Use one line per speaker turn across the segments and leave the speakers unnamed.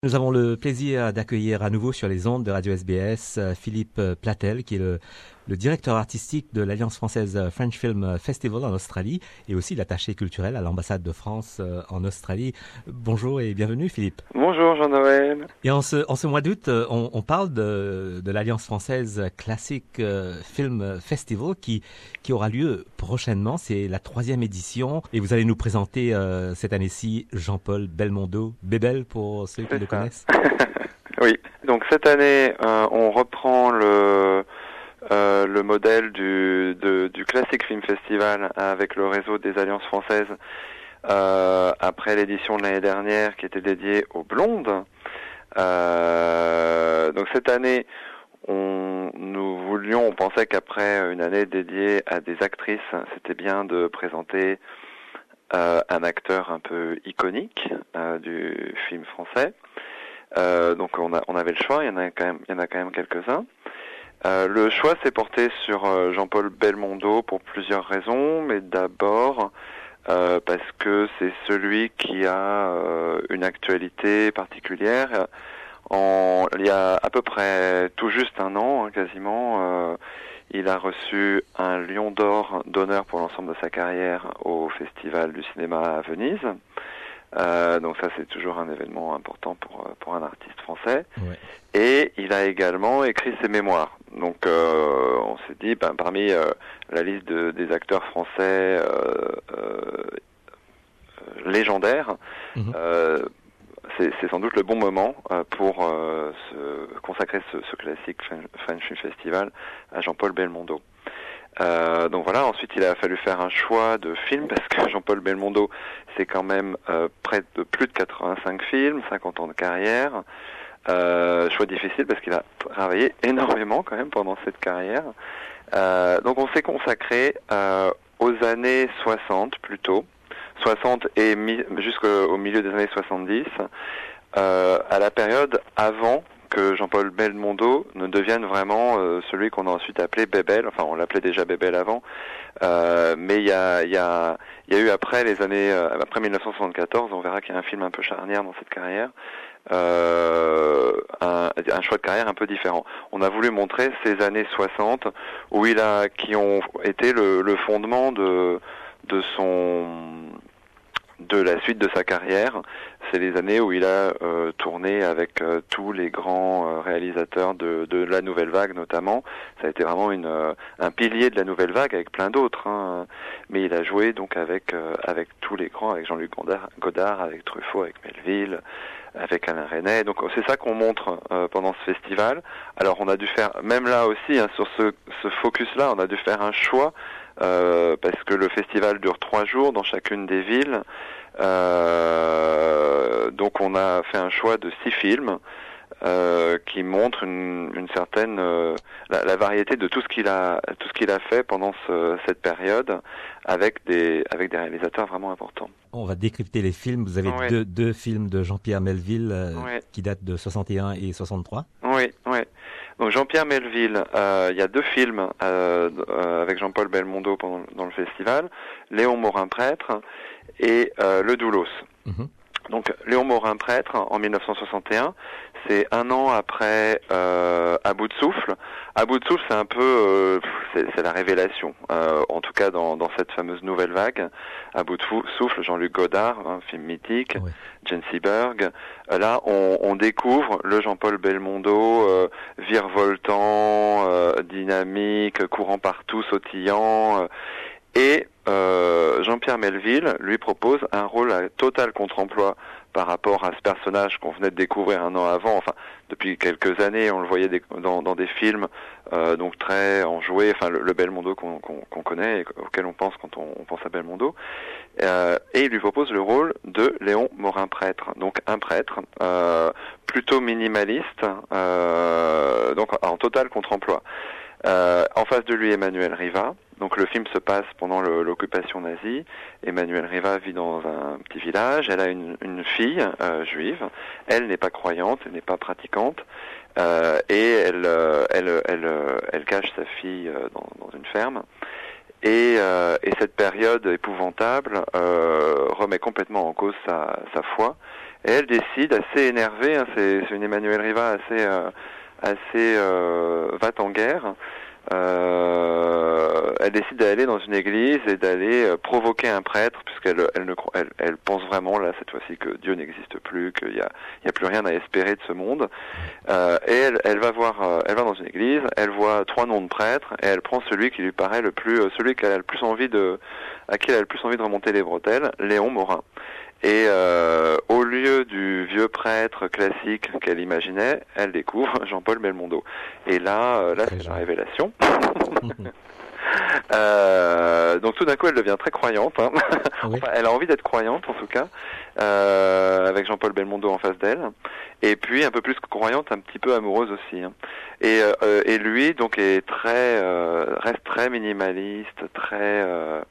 Nous avons le plaisir d'accueillir à nouveau sur les ondes de Radio SBS Philippe Platel, qui est le directeur artistique de l'Alliance française French Film Festival en Australie et aussi l'attaché culturel à l'ambassade de France en Australie. Bonjour et bienvenue Philippe.
Bonjour Jean-Noël.
Et en ce mois d'août, on parle de l'Alliance française Classic Film Festival qui aura lieu prochainement. C'est la 3e édition et vous allez nous présenter cette année-ci Jean-Paul Belmondo, Bébel pour ceux qui le connaissent.
Oui, donc cette année, on reprend le modèle du Classic Film Festival avec le réseau des Alliances françaises après l'édition de l'année dernière qui était dédiée aux blondes. Donc cette année, on pensait qu'après une année dédiée à des actrices, c'était bien de présenter un acteur un peu iconique du film français. Donc on avait le choix, il y en a quand même quelques-uns. Le choix s'est porté sur Jean-Paul Belmondo pour plusieurs raisons, mais d'abord parce que c'est celui qui a une actualité particulière. Il y a à peu près tout juste un an, quasiment, il a reçu un Lion d'Or d'honneur pour l'ensemble de sa carrière au Festival du cinéma à Venise. Donc ça, c'est toujours un événement important pour un artiste français. Ouais. Et il a également écrit ses mémoires. Donc on s'est dit, parmi la liste des acteurs français légendaires, c'est sans doute le bon moment pour consacrer ce classique French Film Festival à Jean-Paul Belmondo. Donc voilà, ensuite il a fallu faire un choix de film parce que Jean-Paul Belmondo, c'est quand même près de plus de 85 films, 50 ans de carrière. Choix difficile parce qu'il a travaillé énormément quand même pendant cette carrière. Donc on s'est consacré aux années 60 plutôt, 60 et jusqu'au milieu des années 70, à la période avant que Jean-Paul Belmondo ne devienne vraiment celui qu'on a ensuite appelé Bébel. Enfin, on l'appelait déjà Bébel avant, mais il y a eu après les années après 1974, on verra qu'il y a un film un peu charnière dans cette carrière, un choix de carrière un peu différent. On a voulu montrer ces années 60 qui ont été le fondement de la suite de sa carrière. C'est les années où il a tourné avec tous les grands réalisateurs de la Nouvelle Vague notamment. Ça a été vraiment un pilier de la Nouvelle Vague avec plein d'autres. Mais il a joué donc avec tous les grands, avec Jean-Luc Godard, avec Truffaut, avec Melville, avec Alain Resnais. Donc c'est ça qu'on montre pendant ce festival. Alors on a dû faire, même là aussi, sur ce focus-là, on a dû faire un choix parce que le festival dure 3 jours dans chacune des villes. Donc on a fait un choix de 6 films qui montrent une certaine la variété de tout ce qu'il a fait pendant cette période avec des réalisateurs vraiment importants.
On va décrypter les films. Vous avez deux films de Jean-Pierre Melville qui datent de 61 et 63.
Oui. Donc Jean-Pierre Melville, il y a 2 films avec Jean-Paul Belmondo dans le festival, Léon Morin prêtre et Le Doulos. Donc Léon Morin prêtre en 1961, c'est un an après À bout de souffle. À bout de souffle, c'est un peu c'est la révélation, en tout cas dans cette fameuse nouvelle vague. À bout de souffle, Jean-Luc Godard, un film mythique, Jane Seberg. Là, on découvre le Jean-Paul Belmondo virevoltant, dynamique, courant partout, sautillant. Et Jean-Pierre Melville lui propose un rôle à total contre-emploi par rapport à ce personnage qu'on venait de découvrir un an avant. Enfin, depuis quelques années, on le voyait dans des films donc très enjoués. Enfin, le Belmondo qu'on connaît et auquel on pense quand on pense à Belmondo. Et il lui propose le rôle de Léon Morin prêtre. Donc un prêtre plutôt minimaliste, donc en total contre-emploi. En face de lui, Emmanuelle Riva. Donc le film se passe pendant l'occupation nazie. Emmanuelle Riva vit dans un petit village. Elle a une fille juive. Elle n'est pas croyante, elle n'est pas pratiquante, et elle cache sa fille dans une ferme. Et cette période épouvantable remet complètement en cause sa foi. et elle décide, assez énervée, hein, c'est une Emmanuelle Riva assez va-t-en-guerre. Elle décide d'aller dans une église et d'aller provoquer un prêtre, puisqu'elle pense vraiment là cette fois-ci que Dieu n'existe plus, qu'il y a plus rien à espérer de ce monde. Et elle va dans une église, elle voit 3 noms de prêtres et elle prend celui qui lui paraît celui à qui elle a le plus envie de remonter les bretelles, Léon Morin. Et au lieu du vieux prêtre classique qu'elle imaginait, elle découvre Jean-Paul Belmondo. Et là c'est la révélation. Donc tout d'un coup, elle devient très croyante. Hein. Oui. Enfin, elle a envie d'être croyante, en tout cas, avec Jean-Paul Belmondo en face d'elle. Et puis un peu plus que croyante, un petit peu amoureuse aussi. Hein. Et lui, donc, reste très minimaliste, très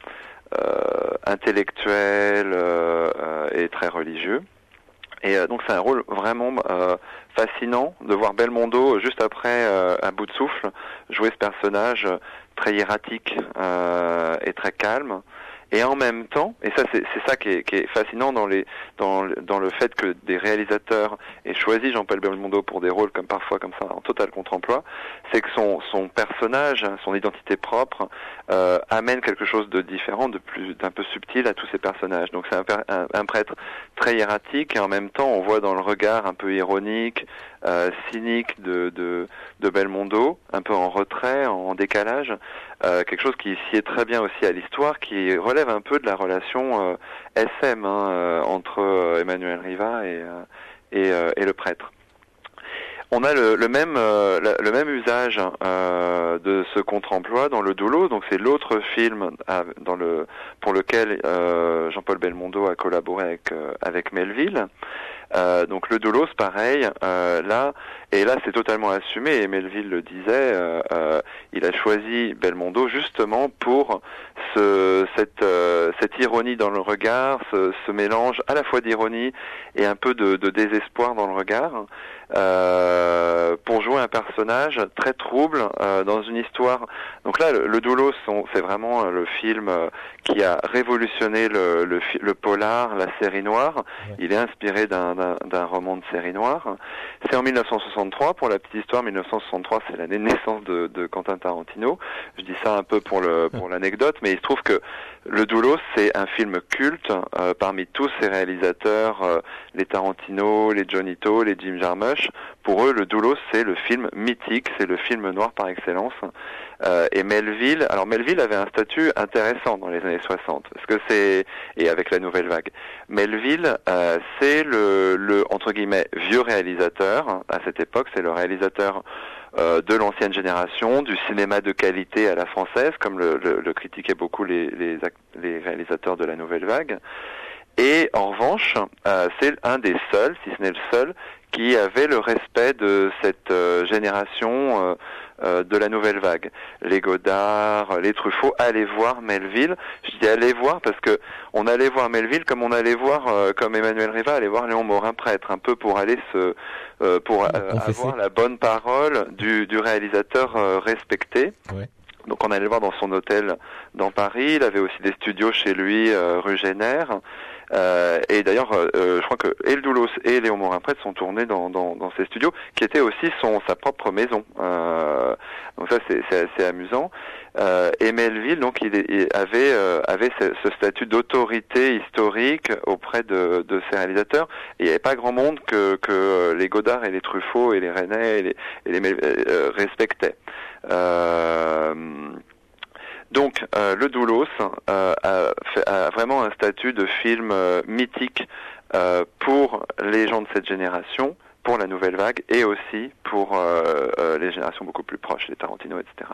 intellectuel et très religieux. Et donc c'est un rôle vraiment fascinant de voir Belmondo juste après Un bout de souffle jouer ce personnage très hiératique et très calme. Et en même temps, et ça c'est ça qui est fascinant dans le fait que des réalisateurs aient choisi Jean-Paul Belmondo pour des rôles comme parfois comme ça en total contre-emploi, c'est que son personnage, son identité propre amène quelque chose de différent, d'un peu subtil à tous ces personnages. Donc c'est un prêtre très hiératique et en même temps on voit dans le regard un peu ironique, cynique de Belmondo, un peu en retrait, en décalage, quelque chose qui sied très bien aussi à l'histoire, qui relève un peu de la relation SM entre Emmanuelle Riva et le prêtre. On a le même usage de ce contre-emploi dans Le Doulos, donc c'est l'autre film pour lequel Jean-Paul Belmondo a collaboré avec Melville. Donc Le Doulos, pareil, là c'est totalement assumé, et Melville le disait, il a choisi Belmondo justement pour cette ironie dans le regard, ce mélange à la fois d'ironie et un peu de désespoir dans le regard, pour jouer un personnage très trouble dans une histoire. Donc là, le Doulos, c'est vraiment le film qui a révolutionné le polar, la série noire. Ouais. Il est inspiré d'un roman de série noire. C'est en 1963, pour la petite histoire. 1963, c'est l'année de naissance de Quentin Tarantino. Je dis ça un peu pour l'anecdote, mais il se trouve que Le Doulos, c'est un film culte parmi tous ces réalisateurs, les Tarantino, les Johnito, les Jim Jarmusch. Pour eux, Le Doulos, c'est le film mythique, c'est le film noir par excellence. Et Melville avait un statut intéressant dans les années 60, parce que et avec la nouvelle vague. Melville, c'est le entre guillemets vieux réalisateur à cette époque, c'est le réalisateur de l'ancienne génération, du cinéma de qualité à la française, comme le critiquaient beaucoup les réalisateurs de la nouvelle vague. Et en revanche, c'est un des seuls, si ce n'est le seul, qui avait le respect de cette génération de la nouvelle vague. Les Godard, les Truffaut allaient voir Melville. Je dis aller voir parce que on allait voir Melville comme on allait voir, comme Emmanuelle Riva allait voir Léon Morin prêtre, un peu pour aller avoir la bonne parole du réalisateur respecté. Ouais. Donc on allait le voir dans son hôtel dans Paris. Il avait aussi des studios chez lui rue Génère. Et d'ailleurs, je crois que et Le Doulos et Léon Morin prêtre sont tournés dans ces studios, qui étaient aussi sa propre maison. Donc ça, c'est assez amusant. Et Melville, donc, il avait ce statut d'autorité historique auprès de ces réalisateurs. Et il n'y avait pas grand monde que les Godard et les Truffaut et les René et les respectaient. Donc, Le Doulos a vraiment un statut de film mythique pour les gens de cette génération, pour la nouvelle vague, et aussi pour les générations beaucoup plus proches, les Tarantino, etc.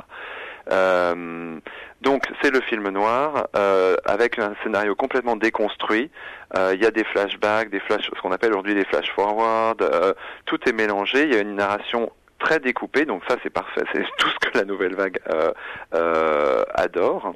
Donc, c'est le film noir avec un scénario complètement déconstruit. Il y a des flashbacks, ce qu'on appelle aujourd'hui des flash-forward. Tout est mélangé. Il y a une narration très découpé, donc ça c'est parfait, c'est tout ce que la nouvelle vague adore.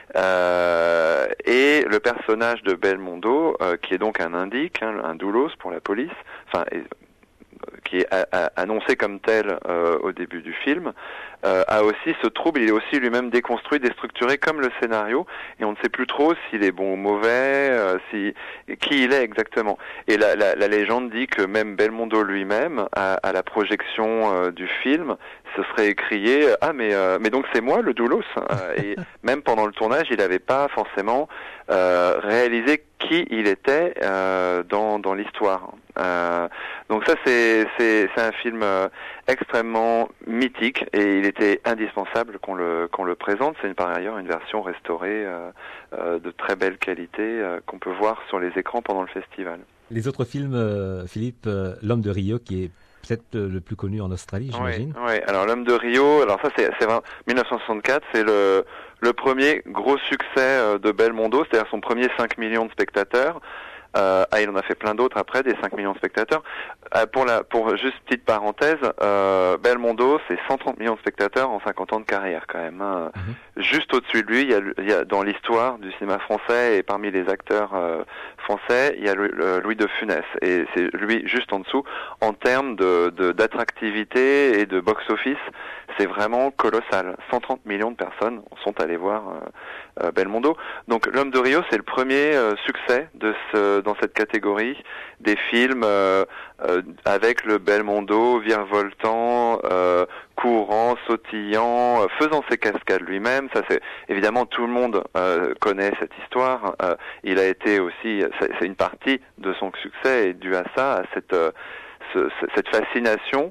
Et le personnage de Belmondo, qui est donc un indique, un doulos pour la police, enfin qui est annoncé comme tel au début du film, a aussi ce trouble. Il est aussi lui-même déconstruit, déstructuré comme le scénario, et on ne sait plus trop s'il est bon ou mauvais, qui il est exactement. Et la légende dit que même Belmondo lui-même, à la projection du film, se serait écrié mais donc c'est moi le Doulos. Et même pendant le tournage, il n'avait pas forcément réalisé qui il était dans l'histoire. Donc ça c'est un film extrêmement mythique, et il était indispensable qu'on le présente. C'est par ailleurs une version restaurée de très belle qualité qu'on peut voir sur les écrans pendant le festival.
Les autres films, Philippe, L'Homme de Rio, qui est peut-être le plus connu en Australie, j'imagine.
Oui. Alors L'Homme de Rio, alors ça c'est 1964, c'est le premier gros succès de Belmondo, c'est-à-dire son premier 5 millions de spectateurs. Il en a fait plein d'autres après, des 5 millions de spectateurs. Pour juste petite parenthèse, Belmondo, c'est 130 millions de spectateurs en 50 ans de carrière quand même. Hein. Juste au-dessus de lui, il y a dans l'histoire du cinéma français, et parmi les acteurs français, il y a Louis de Funès. Et c'est lui juste en dessous. En termes d'attractivité et de box-office, c'est vraiment colossal. 130 millions de personnes sont allées voir Belmondo. Donc L'Homme de Rio, c'est le premier succès dans cette catégorie des films avec le Belmondo virevoltant, courant, sautillant, faisant ses cascades lui-même. Ça, c'est évidemment, tout le monde connaît cette histoire. Il a été aussi, c'est une partie de son succès est due à ça, à cette fascination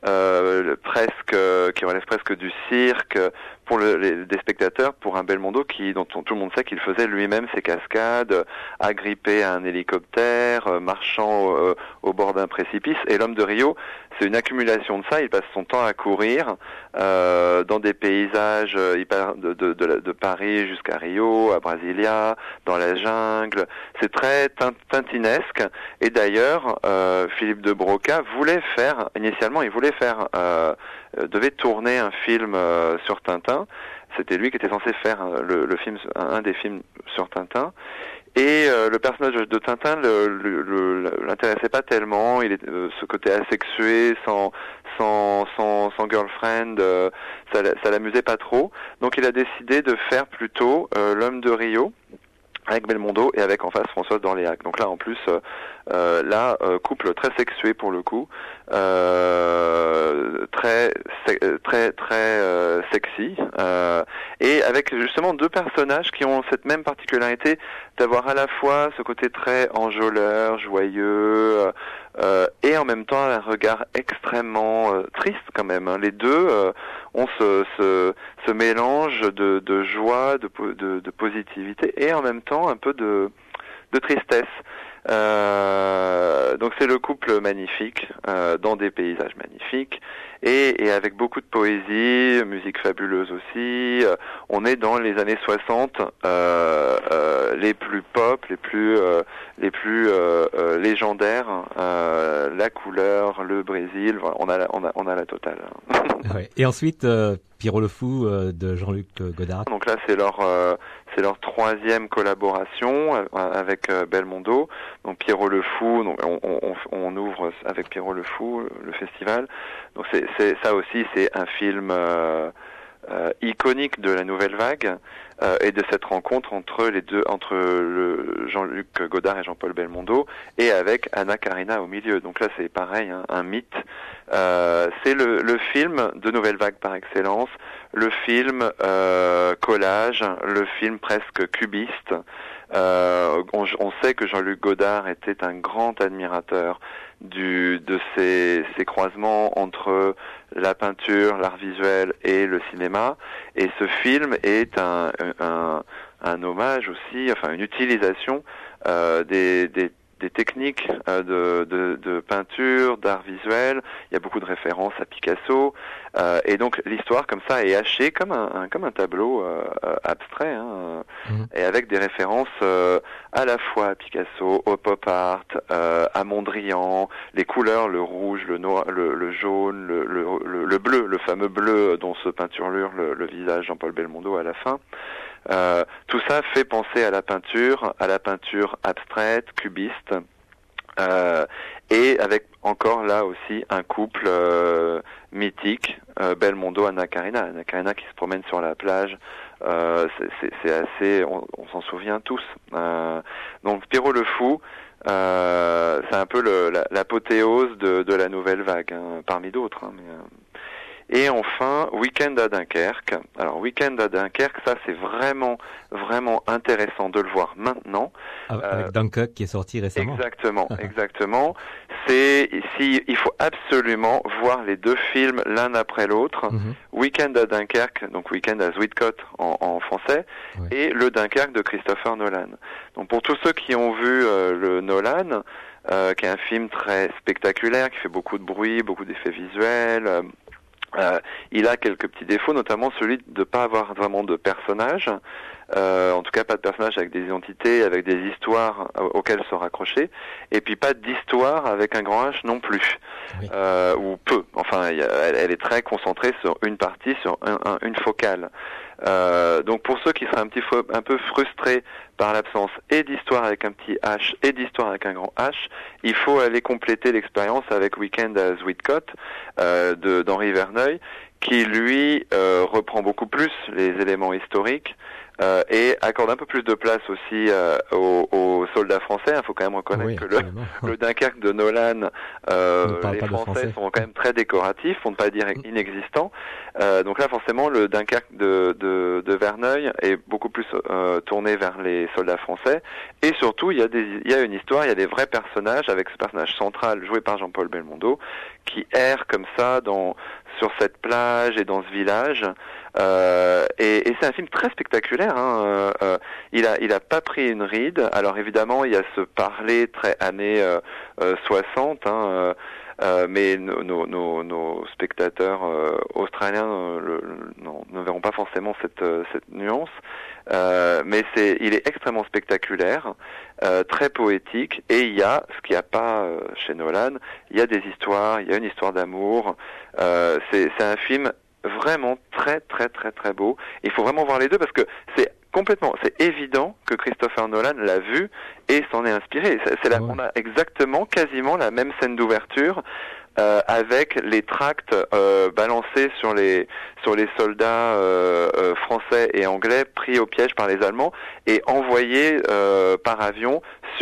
qui relève presque du cirque pour des spectateurs, pour un Belmondo dont tout le monde sait qu'il faisait lui-même ses cascades, agrippé à un hélicoptère, marchant au bord d'un précipice. Et L'Homme de Rio, c'est une accumulation de ça. Il passe son temps à courir dans des paysages de Paris jusqu'à Rio, à Brasilia, dans la jungle. C'est très tintinesque. Et d'ailleurs, Philippe de Broca devait tourner un film sur Tintin. C'était lui qui était censé faire le film, un des films sur Tintin. Et le personnage de Tintin l'intéressait pas tellement. Ce côté asexué, sans girlfriend, ça l'amusait pas trop. Donc il a décidé de faire plutôt L'Homme de Rio, avec Belmondo et avec en face Françoise d'Orléac. Donc là en plus couple très sexué pour le coup, très sexy, et avec justement deux personnages qui ont cette même particularité d'avoir à la fois ce côté très enjôleur, joyeux, et en même temps un regard extrêmement triste quand même. Hein. Les deux ont ce mélange de joie, de positivité, et en même temps un peu de tristesse. Donc c'est le couple magnifique dans des paysages magnifiques et avec beaucoup de poésie, musique fabuleuse aussi. On est dans les années 60, les plus pop, les plus légendaires, la couleur, le Brésil, on a la totale.
Ouais. Et ensuite Pierrot le Fou de Jean-Luc Godard.
Donc là c'est leur troisième collaboration avec Belmondo. Donc Pierrot le Fou, donc on ouvre avec Pierrot le Fou le festival. Donc ça aussi c'est un film iconique de la nouvelle vague et de cette rencontre entre Jean-Luc Godard et Jean-Paul Belmondo, et avec Anna Karina au milieu. Donc là c'est pareil, hein, un mythe. C'est le film de nouvelle vague par excellence, le film collage, le film presque cubiste. On sait que Jean-Luc Godard était un grand admirateur de ces croisements entre la peinture, l'art visuel et le cinéma, et ce film est un hommage aussi, enfin une utilisation des techniques de peinture, d'art visuel. Il y a beaucoup de références à Picasso, et donc l'histoire comme ça est hachée comme un tableau abstrait, hein, et avec des références à la fois à Picasso, au pop art, à Mondrian, les couleurs, le rouge, le noir, le jaune, le bleu, le fameux bleu dont se peinturlure le visage Jean-Paul Belmondo à la fin. Tout ça fait penser à la peinture abstraite, cubiste, et avec encore là aussi un couple mythique, Belmondo, Anna Karina. Anna Karina qui se promène sur la plage, c'est assez, on s'en souvient tous. Donc Spirou le Fou, c'est un peu l'apothéose de la nouvelle vague, hein, parmi d'autres. Hein, et enfin, Week-end à Dunkerque. Alors, Week-end à Dunkerque, ça c'est vraiment, vraiment intéressant de le voir maintenant.
Avec Dunkirk qui est sorti récemment.
Exactement, exactement. Il faut absolument voir les deux films l'un après l'autre. Week-end à Dunkerque, donc Week-end à Zuidcote en français, et le Dunkerque de Christopher Nolan. Donc pour tous ceux qui ont vu le Nolan, qui est un film très spectaculaire, qui fait beaucoup de bruit, beaucoup d'effets visuels. Il a quelques petits défauts, notamment celui de ne pas avoir vraiment de personnages, en tout cas pas de personnages avec des identités, avec des histoires auxquelles se raccrocher, et puis pas d'histoire avec un grand H non plus, ou peu. Enfin, elle est très concentrée sur une partie, sur une focale. Donc pour ceux qui seraient un peu frustrés par l'absence et d'histoire avec un petit H et d'histoire avec un grand H, il faut aller compléter l'expérience avec Week-end à Zuidcote d'Henri Verneuil, qui lui reprend beaucoup plus les éléments historiques et accorde un peu plus de place aussi aux soldats français. Il faut quand même reconnaître que le Dunkerque de Nolan, les Français sont quand même très décoratifs, pour ne pas dire inexistants. Donc là, forcément, le Dunkerque de Verneuil est beaucoup plus tourné vers les soldats français. Et surtout, il y a une histoire, il y a des vrais personnages, avec ce personnage central joué par Jean-Paul Belmondo, qui erre comme ça sur cette plage et dans ce village. Et c'est un film très spectaculaire. Hein. Il a pas pris une ride. Alors évidemment, il y a ce parler très années 60. Hein, mais nos spectateurs australiens ne verront pas forcément cette nuance. Mais il est extrêmement spectaculaire, très poétique, et il y a ce qu'il n'y a pas chez Nolan. Il y a des histoires, il y a une histoire d'amour. C'est un film vraiment très très très très beau. Il faut vraiment voir les deux parce que c'est évident que Christopher Nolan l'a vu et s'en est inspiré. On a exactement, quasiment la même scène d'ouverture avec les tracts balancés sur les soldats français et anglais pris au piège par les Allemands et envoyés par avion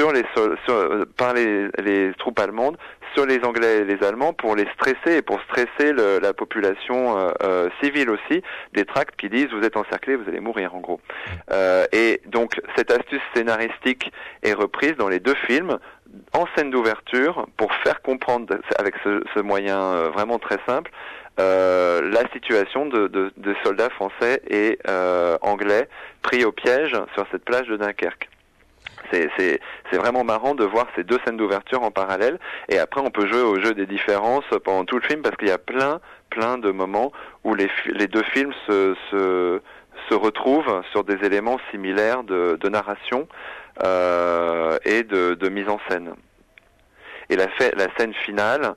par les troupes allemandes sur les Anglais et les Allemands pour les stresser et pour stresser la population civile aussi, des tracts qui disent vous êtes encerclés, vous allez mourir en gros. Et donc cette astuce scénaristique est reprise dans les deux films en scène d'ouverture pour faire comprendre avec ce moyen vraiment très simple la situation de soldats français et anglais pris au piège sur cette plage de Dunkerque. C'est vraiment marrant de voir ces deux scènes d'ouverture en parallèle, et après on peut jouer au jeu des différences pendant tout le film parce qu'il y a plein de moments où les deux films se retrouvent sur des éléments similaires de narration et de mise en scène. Et la scène finale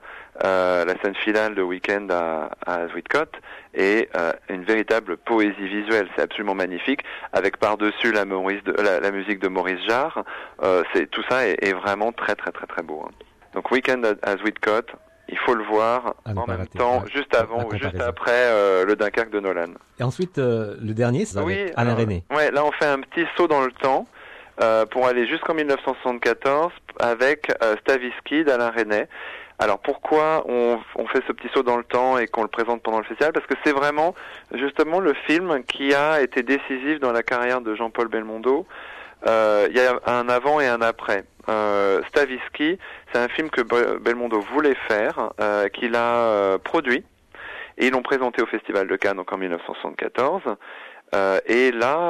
de Week-end à Zuidcote est une véritable poésie visuelle. C'est absolument magnifique, avec par-dessus la musique de Maurice Jarre. Tout ça est vraiment très très très très beau. Hein. Donc Week-end à Zuidcote, il faut le voir en même temps, juste avant ou juste après le Dunkerque de Nolan.
Et ensuite, le dernier, c'est avec Alain Resnais.
Ouais, là on fait un petit saut dans le temps pour aller jusqu'en 1974 avec Stavisky d'Alain Resnais. Alors pourquoi on fait ce petit saut dans le temps et qu'on le présente pendant le festival? Parce que c'est vraiment justement le film qui a été décisif dans la carrière de Jean-Paul Belmondo. Il y a un avant et un après. Stavisky, c'est un film que Belmondo voulait faire, qu'il a produit, et ils l'ont présenté au Festival de Cannes donc en 1974. Et là,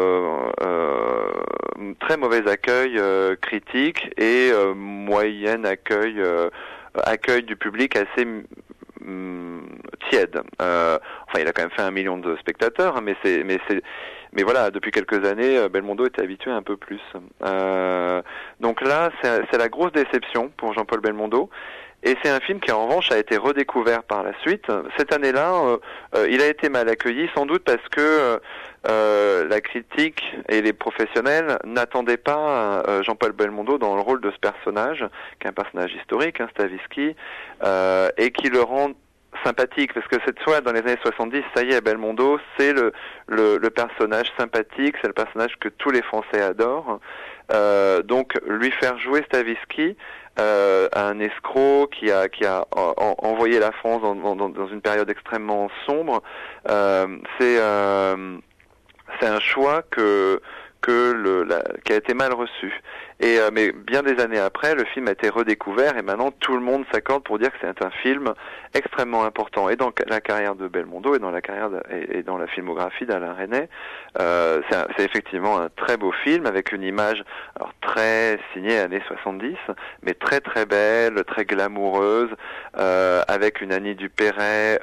très mauvais accueil critique et moyen accueil du public assez tiède. Enfin, il a quand même fait 1 million de spectateurs, hein, mais voilà, depuis quelques années, Belmondo était habitué un peu plus. Donc là, c'est la grosse déception pour Jean-Paul Belmondo. Et c'est un film qui en revanche a été redécouvert par la suite. Cette année-là, il a été mal accueilli, sans doute parce que la critique et les professionnels n'attendaient pas Jean-Paul Belmondo dans le rôle de ce personnage, qui est un personnage historique, Stavisky, et qui le rend sympathique, parce que cette fois, dans les années 70, ça y est, Belmondo, c'est le personnage sympathique, c'est le personnage que tous les Français adorent. Donc, lui faire jouer Stavisky, un escroc qui a envoyé la France dans une période extrêmement sombre, c'est un choix qui a été mal reçu. Mais bien des années après, le film a été redécouvert et maintenant tout le monde s'accorde pour dire que c'est un film extrêmement important. Et dans la carrière de Belmondo et dans la carrière et dans la filmographie d'Alain Resnais, c'est effectivement un très beau film avec une image très signée années 70, mais très très belle, très glamoureuse, avec une Annie Dupéret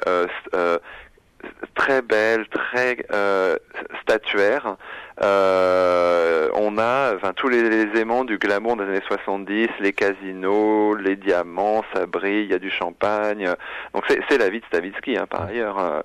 très belle, très statuaire. On a tous les éléments du glamour des années 70, les casinos, les diamants, ça brille, il y a du champagne. Donc c'est la vie de Stavisky, par ailleurs.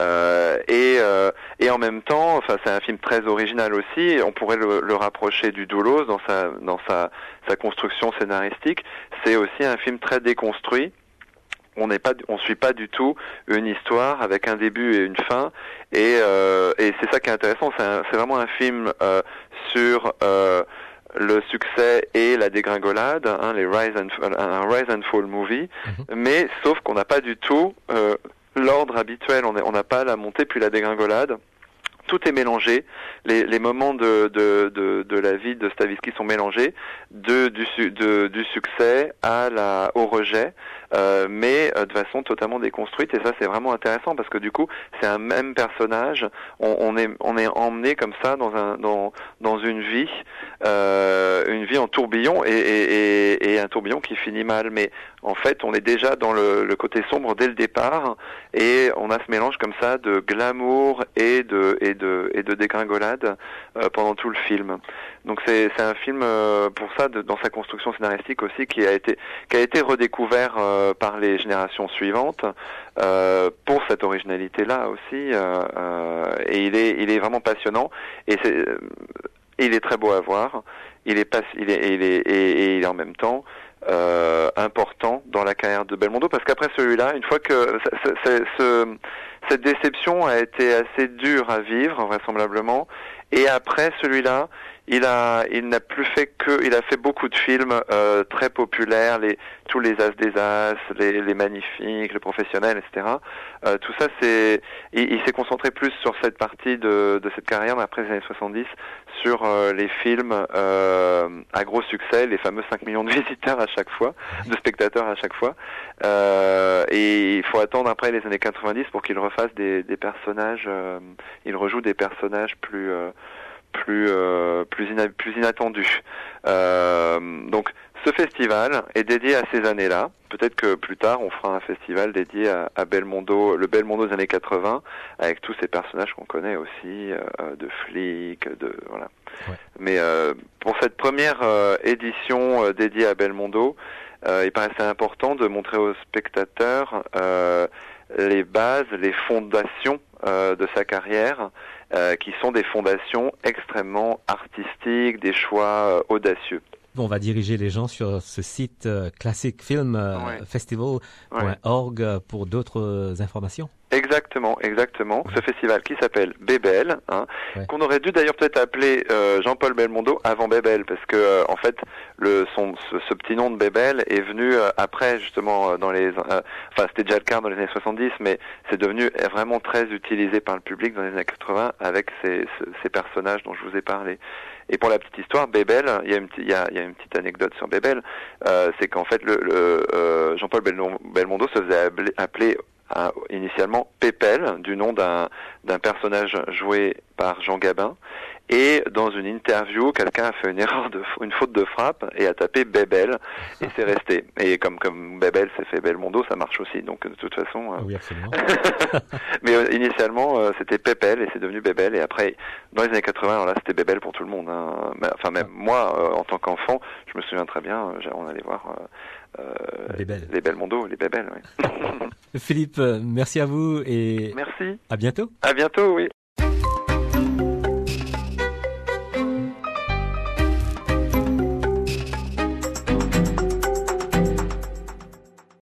Et en même temps, c'est un film très original aussi. On pourrait le rapprocher du Doulos dans sa construction scénaristique. C'est aussi un film très déconstruit. On suit pas du tout une histoire avec un début et une fin, et c'est ça qui est intéressant. C'est vraiment un film sur le succès et la dégringolade, un rise and fall movie, mais sauf qu'on n'a pas du tout l'ordre habituel. On n'a pas la montée puis la dégringolade. Tout est mélangé, les moments de la vie de Stavisky sont mélangés, du succès au rejet, mais de façon totalement déconstruite, et ça c'est vraiment intéressant parce que du coup c'est un même personnage, on est emmené comme ça dans une vie en tourbillon et un tourbillon qui finit mal, mais en fait on est déjà dans le côté sombre dès le départ, et on a ce mélange comme ça de glamour et de dégringolade pendant tout le film. Donc c'est un film pour ça dans sa construction scénaristique aussi qui a été redécouvert par les générations suivantes pour cette originalité là aussi, et il est vraiment passionnant, et il est très beau à voir. Il est en même temps important dans la carrière de Belmondo, parce qu'après celui-là, une fois que cette déception a été assez dure à vivre vraisemblablement, et après celui-là, il n'a plus fait il a fait beaucoup de films très populaires, tous les As des As, les Magnifiques, les Professionnels, etc. Tout ça, il s'est concentré plus sur cette partie de cette carrière après les années 70, sur les films à gros succès, les fameux 5 millions de visiteurs à chaque fois, de spectateurs à chaque fois. Et il faut attendre après les années 90 pour qu'il refasse des personnages, il rejoue des personnages plus inattendus. Donc ce festival est dédié à ces années-là. Peut-être que plus tard on fera un festival dédié à Belmondo, le Belmondo des années 80, avec tous ces personnages qu'on connaît aussi, de flics, voilà. Ouais. Mais pour cette première édition dédiée à Belmondo, il paraissait important de montrer aux spectateurs les bases, les fondations de sa carrière, qui sont des fondations extrêmement artistiques, des choix audacieux.
On va diriger les gens sur ce site classicfilmfestival.org pour d'autres informations.
Exactement. Ce festival qui s'appelle Bébel, qu'on aurait dû d'ailleurs peut-être appeler Jean-Paul Belmondo avant Bébel, parce que en fait ce petit nom de Bébel est venu après, justement, c'était déjà le cas dans les années 70, mais c'est devenu vraiment très utilisé par le public dans les années 80 avec ces personnages dont je vous ai parlé. Et pour la petite histoire, Bébel, il y a une petite anecdote sur Bébel, c'est qu'en fait Jean-Paul Belmondo se faisait appeler initialement Pépel, du nom d'un personnage joué par Jean Gabin. Et dans une interview, quelqu'un a fait une faute de frappe et a tapé Bébel, et c'est resté. Et comme Bébel s'est fait Belmondo, ça marche aussi. Donc de toute façon.
Oui, absolument.
Mais initialement, c'était Pépel et c'est devenu Bébel. Et après, dans les années 80, alors là, c'était Bébel pour tout le monde. Hein. Enfin, même moi, en tant qu'enfant, je me souviens très bien. On allait voir les Belmondo, les Bébel. Oui.
Philippe, merci à vous et
merci.
À bientôt.
À bientôt, oui.